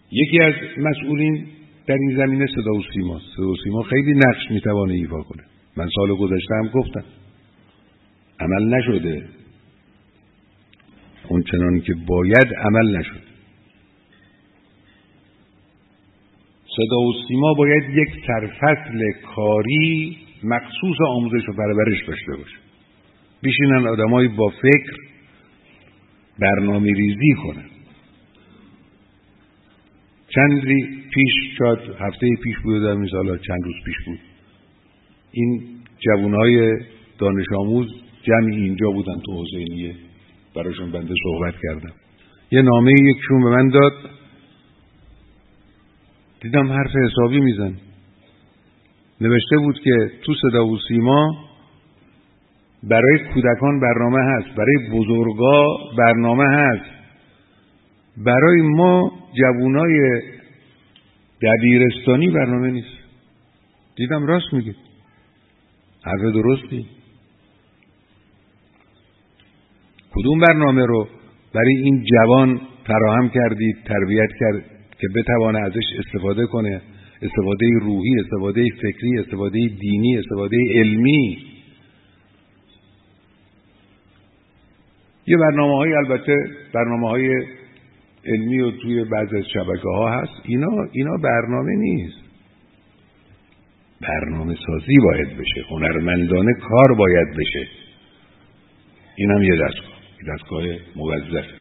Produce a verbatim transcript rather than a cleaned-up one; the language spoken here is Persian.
یکی از مسئولین در این زمینه صدا و سیما صدا و سیما خیلی نقش میتوانه ایفا کنه. من سال گذشته هم گفتم عمل نشده، اون چنان که باید عمل نشده. صدا و سیما باید یک سرفصل کاری مخصوص آموزش و پرورش داشته باشه. بشینن آدمای با فکر برنامه ریزی کنن. چندی پیش، شاید هفته پیش بود، در مثلا چند روز پیش بود، این جوانهای دانش آموز جمعی اینجا بودن تو حسینیه، براشون بنده صحبت کردم. یه نامه یکشون به من داد، دیدم حرف حسابی میزن. نوشته بود که تو صدا و سیما برای کودکان برنامه هست، برای بزرگا برنامه هست، برای ما جوانای دبیرستانی برنامه نیست. دیدم راست میگه، حرف درستی. کدوم برنامه رو برای این جوان فراهم کردید، تربیت کرد که بتوانه ازش استفاده کنه، استفاده روحی، استفاده فکری، استفاده دینی، استفاده علمی. یه برنامه های البته برنامه های علمی و توی بعضی از شبکه ها هست، اینا اینا برنامه نیست. برنامه سازی باید بشه، هنرمندانه کار باید بشه. این هم یه دستگاه، یه دستگاه موظف.